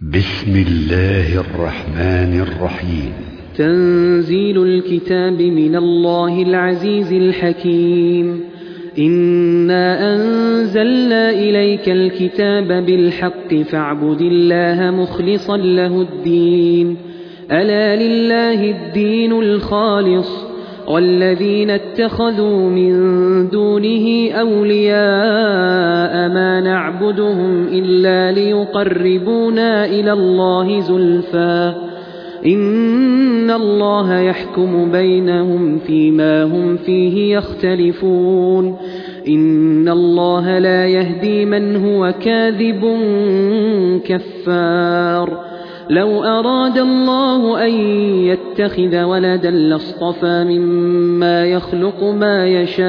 بسم الله الرحمن الرحيم. تنزيل الكتاب من الله العزيز الحكيم. إنا أنزلنا إليك الكتاب بالحق فاعبد الله مخلصا له الدين. ألا لله الدين الخالص والذين اتخذوا من دونه أولياء ما نعبدهم إلا ليقربونا إلى الله زلفى إن الله يحكم بينهم فيما هم فيه يختلفون. إن الله لا يهدي من هو كاذب كفار. لو أراد الله أن يتخذ ولدا لاصطفى مما يخلق ما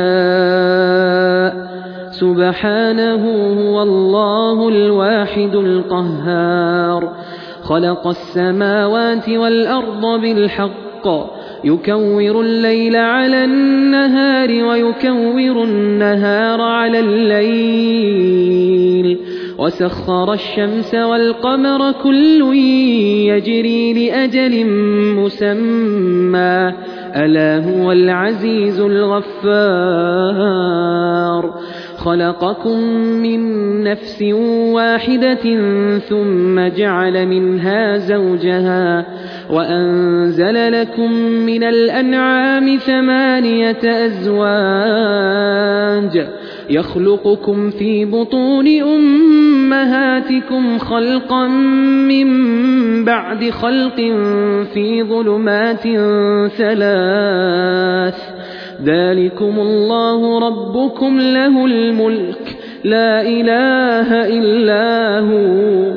يشاء سبحانه هو الله الواحد القهار. خلق السماوات والأرض بالحق يكور الليل على النهار ويكور النهار على الليل وسخر الشمس والقمر كل يجري لأجل مسمى ألا هو العزيز الغفار. خلقكم من نفس واحدة ثم جعل منها زوجها وأنزل لكم من الأنعام 8 أزواج يخلقكم في بطون أمهاتكم خلقا من بعد خلق في ظلمات 3 ذلكم الله ربكم له الملك لا إله إلا هو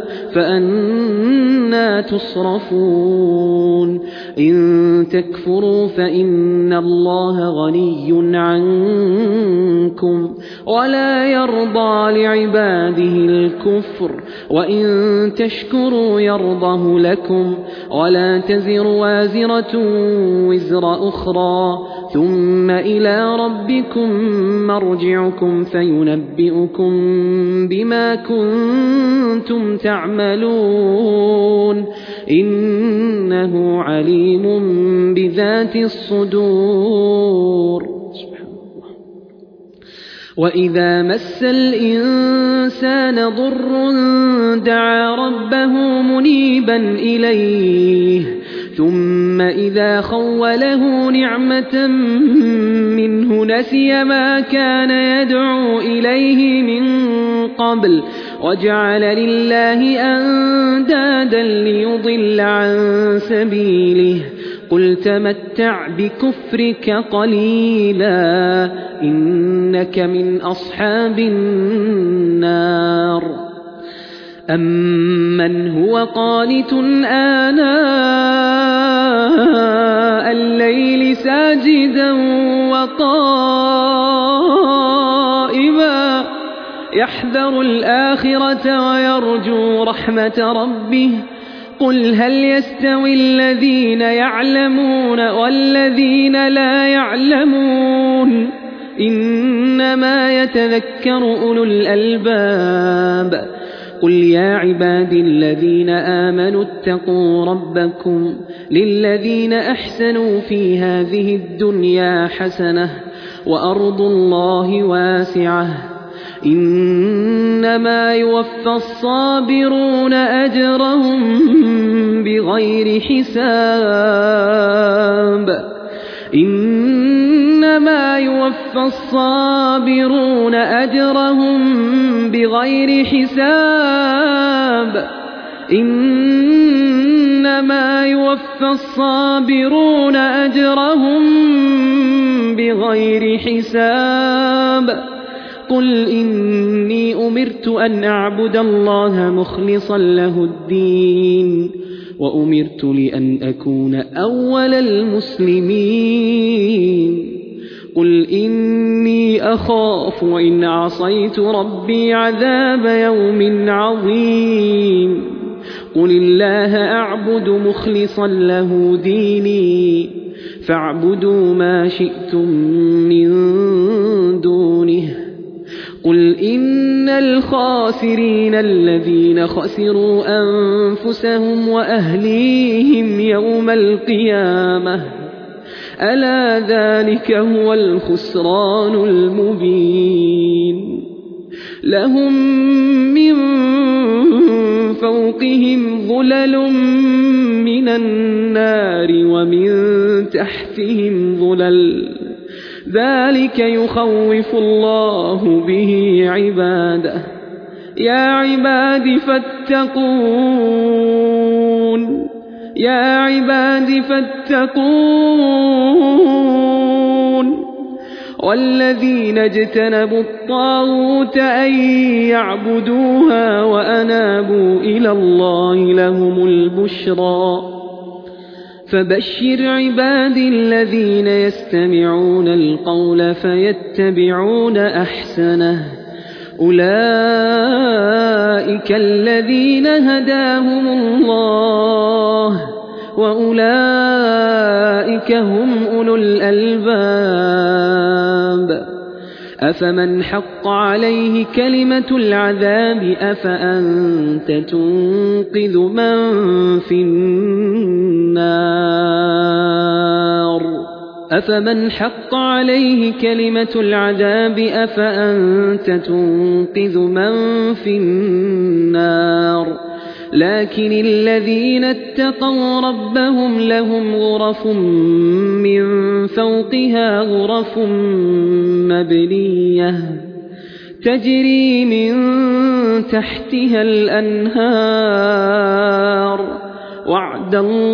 فأنى تصرفون. إن تكفروا فإن الله غني عنكم ولا يرضى لعباده الكفر وإن تشكروا يرضه لكم ولا تزر وازرة وزر أخرى ثم إلى ربكم مرجعكم فينبئكم بما كنتم تعملون إنه عليم بذات الصدور. وإذا مس الإنسان ضر دعا ربه منيبا إليه ثم إذا خوله نعمة منه نسي ما كان يدعو إليه من قبل وجعل لله أندادا ليضل عن سبيله. قل تمتع بكفرك قليلا إنك من أصحاب النار. أمن هو قانت آناء الليل ساجدا وقائما يحذر الآخرة ويرجو رحمة ربه. قل هل يستوي الذين يعلمون والذين لا يعلمون إنما يتذكر أولو الألباب. قل يا عبادي الذين آمنوا اتقوا ربكم للذين أحسنوا في هذه الدنيا حسنة وأرض الله واسعة إنما يوفى الصابرون أجرهم بغير حساب. إنما يوفى الصابرون أجرهم بغير حساب. إنما يوفى الصابرون أجرهم بغير حساب. قل إني أمرت أن أعبد الله مخلصا له الدين وأمرت لأن أكون أول المسلمين. قل إني أخاف وإن عصيت ربي عذاب يوم عظيم. قل الله أعبد مخلصا له ديني فاعبدوا ما شئتم من دونه قل إن الخاسرين الذين خسروا أنفسهم وأهليهم يوم القيامة ألا ذلك هو الخسران المبين لهم من فوقهم ظلل من النار ومن تحتهم ظلل ذلك يخوف الله به عباده يا عباد فاتقون والذين اجتنبوا الطاغوت أن يعبدوها وأنابوا إلى الله لهم البشرى فبشر عبادي الذين يستمعون القول فيتبعون أحسنه أولئك الذين هداهم الله وأولئك هم أولو الألباب أفمن حق عليه كلمة العذاب أفأنت تنقذ من في النار أفمن حق عليه كلمة العذاب أفأنت تنقذ من في النار لكن الذين اتقوا ربهم لهم غرف من فوقها غرف مبنية تجري من تحتها الأنهار وعد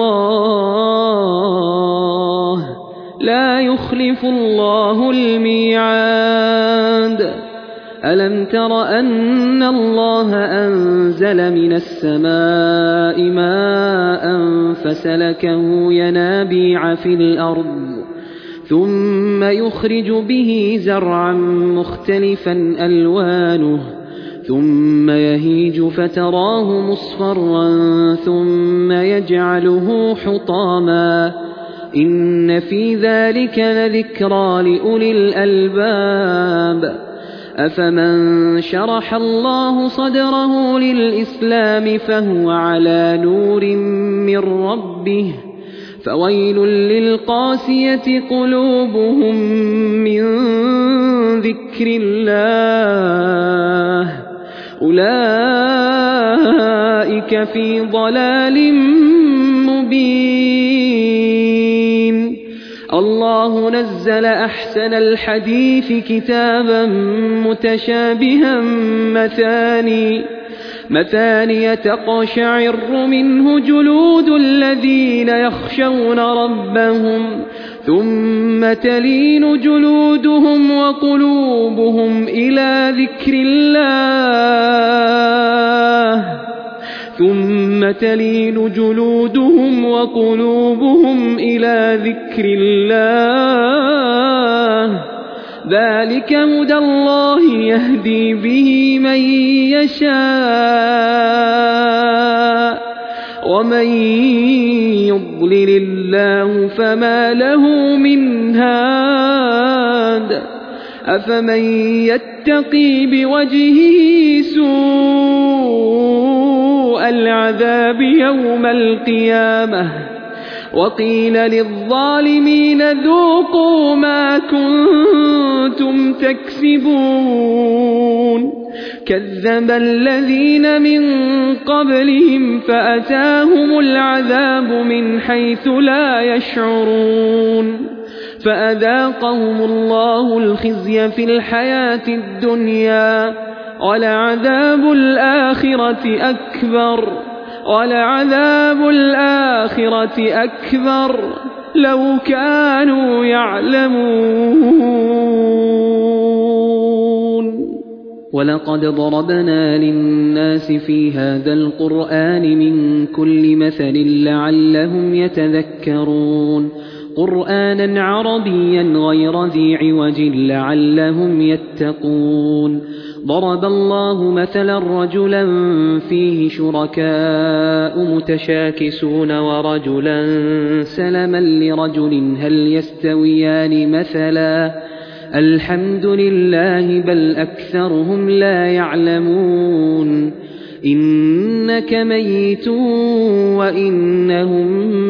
الله لا يخلف الله الميعاد ألم تر أن الله أنزل من السماء ماء فسلكه ينابيع في الأرض ثم يخرج به زرعا مختلفا ألوانه ثم يهيج فتراه مصفرا ثم يجعله حطاما إن في ذلك لذكرى لأولي الألباب أفمن شرح الله صدره للإسلام فهو على نور من ربه فويل للقاسية قلوبهم من ذكر الله أولئك في ضلال مبين الله نزل أحسن الحديث كتابا متشابها مثاني تقشعر منه جلود الذين يخشون ربهم ثم تلين جلودهم وقلوبهم إلى ذكر الله ذلك هدى الله يهدي به من يشاء ومن يضلل الله فما له من هاد أفمن يتقي بوجهه سوء العذاب يوم القيامة وقيل للظالمين ذوقوا ما كنتم تكسبون كذب الذين من قبلهم فأتاهم العذاب من حيث لا يشعرون فأذاقهم الله الخزي في الحياة الدنيا ولعذاب الآخرة أكبر لو كانوا يعلمون ولقد ضربنا للناس في هذا القرآن من كل مثل لعلهم يتذكرون قرآنا عربيا غير ذي عوج لعلهم يتقون ضرب الله مثلا رجلا فيه شركاء متشاكسون ورجلا سلما لرجل هل يستويان مثلا الحمد لله بل أكثرهم لا يعلمون إنك ميت وإنهم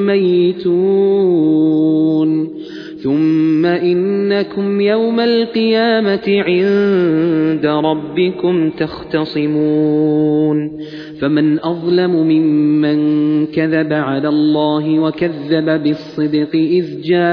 ميتون ثم إنكم يوم القيامة عند ربكم تختصمون فمن أظلم ممن كذب على الله وكذب بالصدق إذ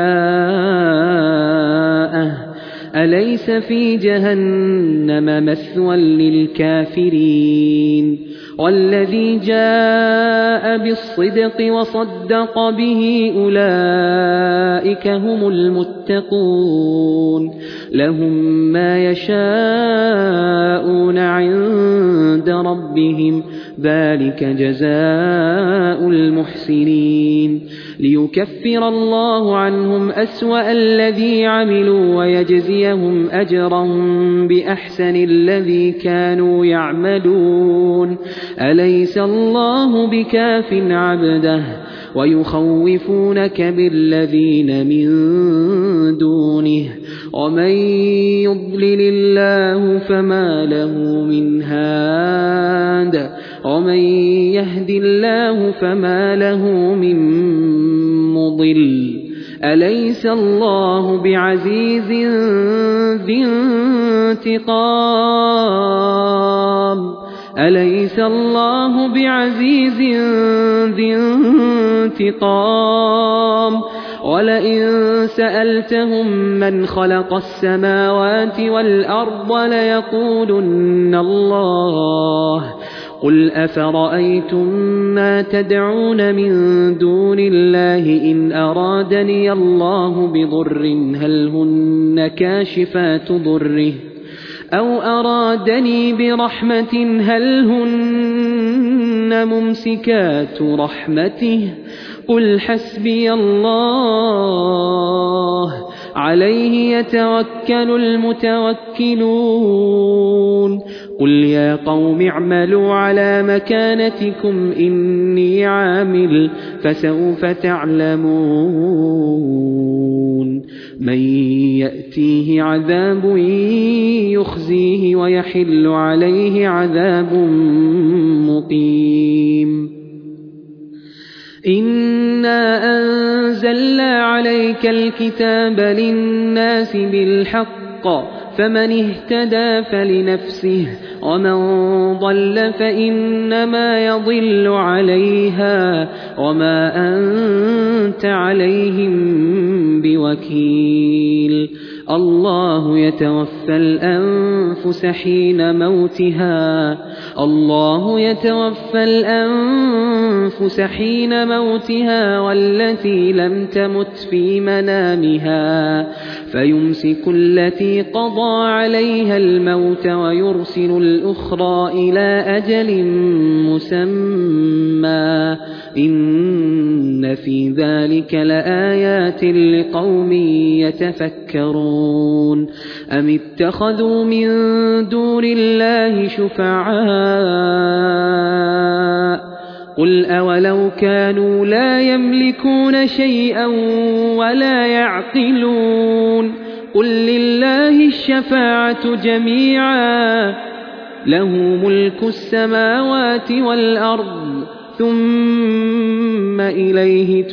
جاءه أليس في جهنم مثوى للكافرين والذي جاء بالصدق وصدق به أولئك هم المتقون لهم ما يشاءون عند ربهم ذلك جزاء المحسنين ليكفر الله عنهم أسوأ الذي عملوا ويجزيهم أجرهم بأحسن الذي كانوا يعملون أليس الله بكاف عبده ويخوفونك بالذين من دونه ومن يضلل الله فما له من هاد ومن يهد الله فما له من مضل أليس الله بعزيز ذي انتقام أليس الله بعزيز ذي انتقام ولئن سألتهم من خلق السماوات والأرض ليقولن الله قل أفرأيتم ما تدعون من دون الله إن أرادني الله بضر هل هن كاشفات ضره أو أرادني برحمة هل هن ممسكات رحمته قل حسبي الله عليه يتوكل المتوكلون قل يا قوم اعملوا على مكانتكم إني عامل فسوف تعلمون من يأتيه عذاب يخزيه ويحل عليه عذاب مقيم إنا أنزلنا عليك الكتاب للناس بالحق فمن اهتدى فلنفسه ومن ضل فإنما يضل عليها وما أنت عليهم بوكيل الله يتوفى الأنفس حين موتها والتي لم تمت في منامها فيمسك التي قضى عليها الموت ويرسل الأخرى إلى أجل مسمى إن في ذلك لآيات لقوم يتفكرون أم اتخذوا من دون الله شفعاء قل أولو كانوا لا يملكون شيئا ولا يعقلون قل لله الشفاعة جميعا له ملك السماوات والأرض ثم إليه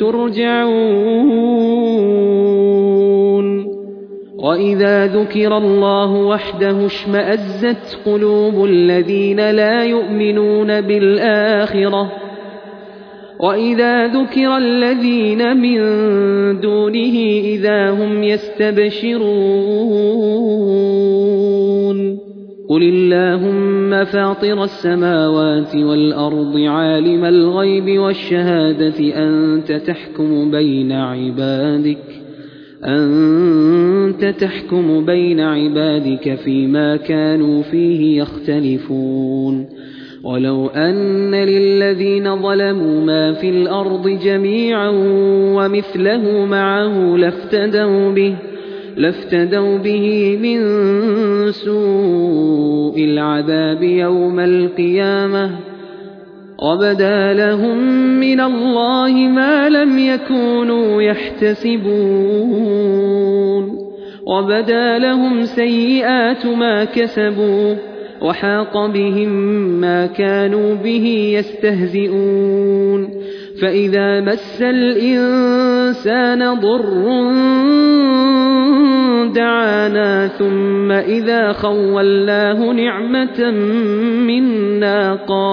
ترجعون وإذا ذكر الله وحده اشمأزت قلوب الذين لا يؤمنون بالآخرة وإذا ذكر الذين من دونه إذا هم يستبشرون قل اللهم فاطر السماوات والأرض عالم الغيب والشهادة أنت تحكم بين عبادك فيما كانوا فيه يختلفون ولو أن للذين ظلموا ما في الأرض جميعا ومثله معه لافتدوا به من سوء العذاب يوم القيامة وبدا لهم من الله ما لم يكونوا يحتسبون وبدا لهم سيئات ما كسبوا وحاق بهم ما كانوا به يستهزئون فإذا مس الإنسان ضر دعانا ثم إذا خولناه نعمة منا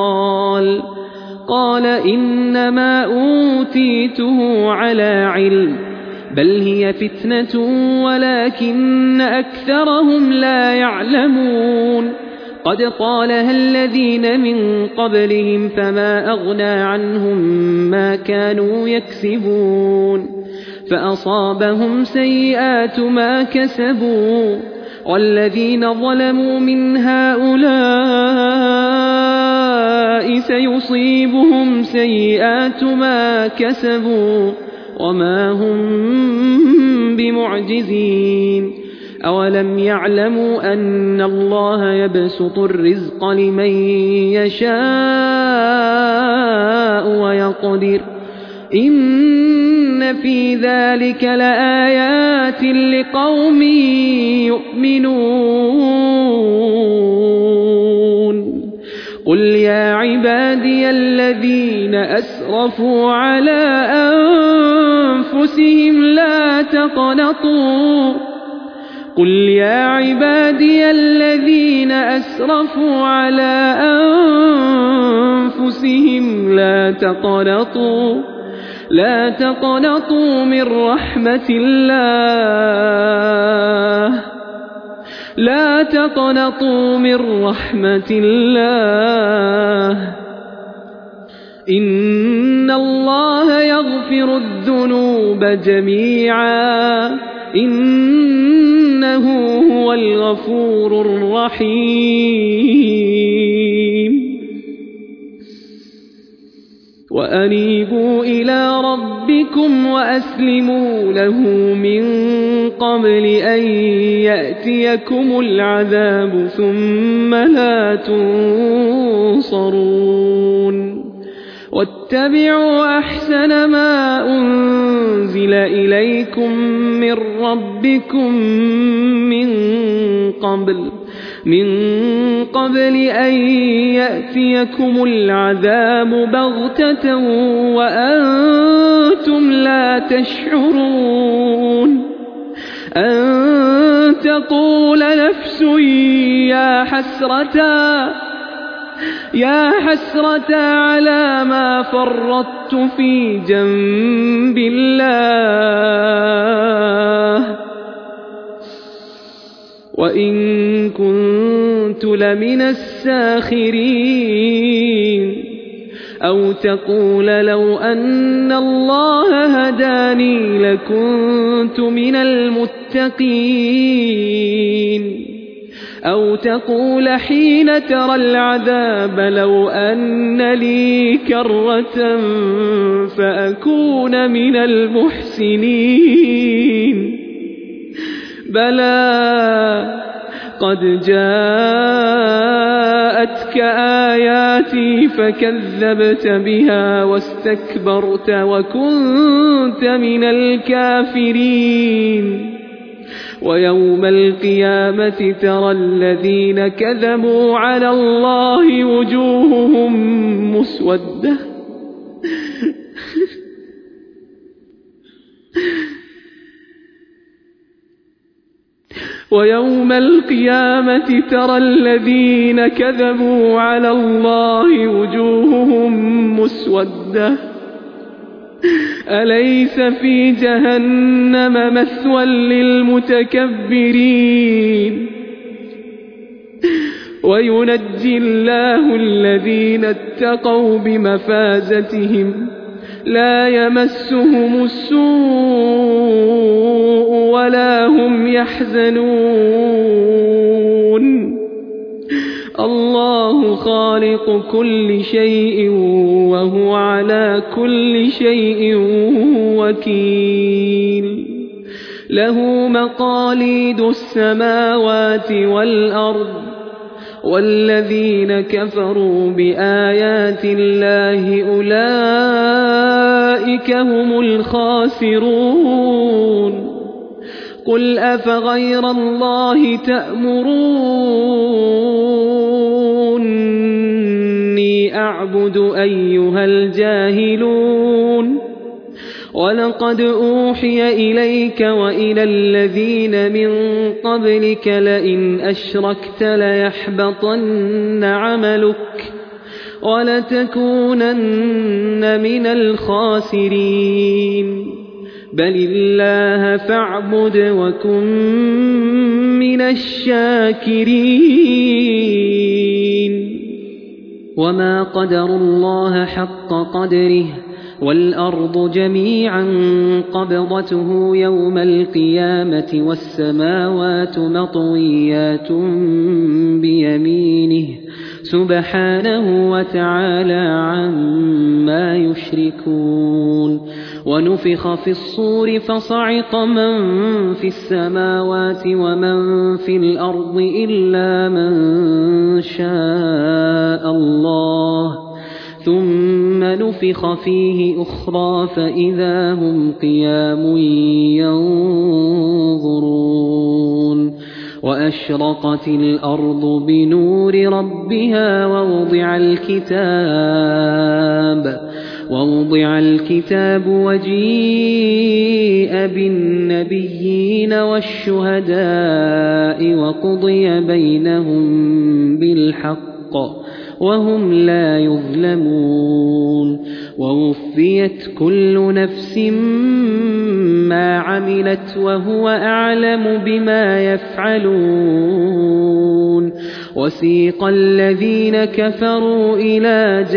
قال إنما أوتيته على علم بل هي فتنة ولكن أكثرهم لا يعلمون قد قالها الذين من قبلهم فما أغنى عنهم ما كانوا يكسبون فأصابهم سيئات ما كسبوا والذين ظلموا من هؤلاء سيصيبهم سيئات ما كسبوا وما هم بمعجزين أولم يعلموا أن الله يبسط الرزق لمن يشاء ويقدر إن في ذلك لآيات لقوم يؤمنون قل يا عبادي الذين أسرفوا على أنفسهم لا تقنطوا قل يا عبادي الذين أسرفوا على أنفسهم لا تقنطوا من رحمة الله لا تقنطوا من رحمة الله إن الله يغفر الذنوب جميعا إنه هو الغفور الرحيم وأنيبوا إلى ربكم وأسلموا له من قبل أن يأتيكم العذاب ثم لا تنصرون واتبعوا أحسن ما أنزل إليكم من ربكم من قبل أن يأتيكم العذاب بغتة وأنتم لا تشعرون أن تقول نفس يا حسرة على ما فرطت في جنب الله وإن كنت لمن الساخرين أو تقول لو أن الله هداني لكنت من المتقين أو تقول حين ترى العذاب لو أن لي كرة فأكون من المحسنين بلى قد جاءتك آياتي فكذبت بها واستكبرت وكنت من الكافرين ويوم القيامة ترى الذين كذبوا على الله وجوههم مسودة ويوم القيامة ترى الذين كذبوا على الله وجوههم مسودة أليس في جهنم مثوى للمتكبرين وينجي الله الذين اتقوا بمفازتهم لا يمسهم السوء ولا هم يحزنون الله خالق كل شيء وهو على كل شيء وكيل له مقاليد السماوات والأرض والذين كفروا بآيات الله أولئك هم الخاسرون قل أفغير الله تأمروني أعبد أيها الجاهلون ولقد أوحي إليك وإلى الذين من قبلك لئن أشركت ليحبطن عملك ولتكونن من الخاسرين بل الله فاعبد وكن من الشاكرين وما قدروا الله حق قدره والأرض جميعا قبضته يوم القيامة والسماوات مطويات بيمينه سبحانه وتعالى عما يشركون ونفخ في الصور فصعق من في السماوات ومن في الأرض إلا من شاء الله ثم نفخ فيه أخرى فإذا هم قيام ينظرون وأشرقت الأرض بنور ربها ووضع الكتاب وجيء بالنبيين والشهداء وقضي بينهم بالحق وهم لا يظلمون ووفيت كل نفس ما عملت وهو أعلم بما يفعلون وسيق الذين كفروا إلى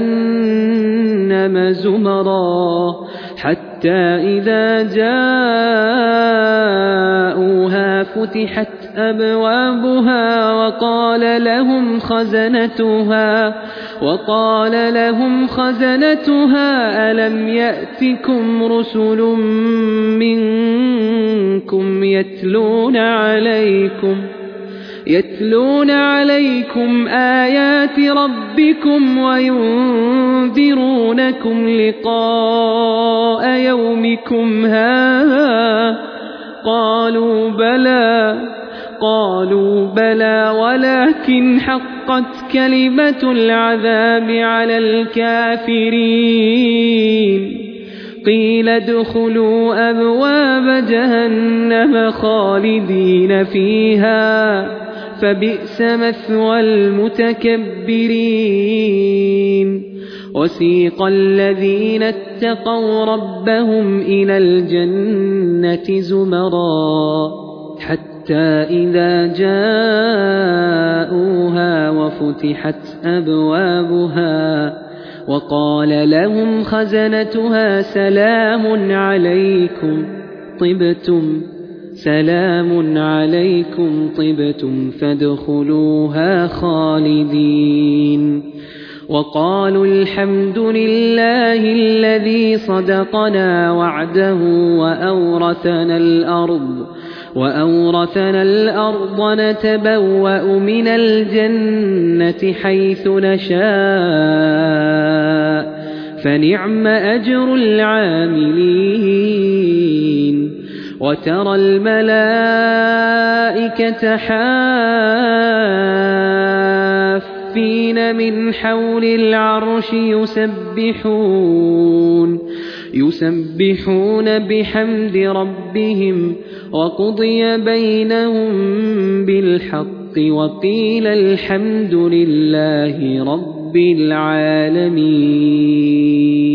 جهنم زمرا حتى إذا جاءوها فتحت أبوابها وقال لهم خزنتها ألم يأتكم رسل منكم يتلون عليكم آيات ربكم وينذرونكم لقاء يومكم هذا قالوا بلى ولكن حقت كلمة العذاب على الكافرين قيل ادخلوا أبواب جهنم خالدين فيها فبئس مثوى المتكبرين وسيق الذين اتقوا ربهم إلى الجنة زمرا حتى إذا جاءوها وفتحت أبوابها وقال لهم خزنتها سلام عليكم طبتم فادخلوها خالدين وقالوا الحمد لله الذي صدقنا وعده وأورثنا الأرض نتبوأ من الجنة حيث نشاء فنعم أجر العاملين وترى الملائكة حافين من حول العرش يسبحون بحمد ربهم وقضي بينهم بالحق وقيل الحمد لله رب العالمين.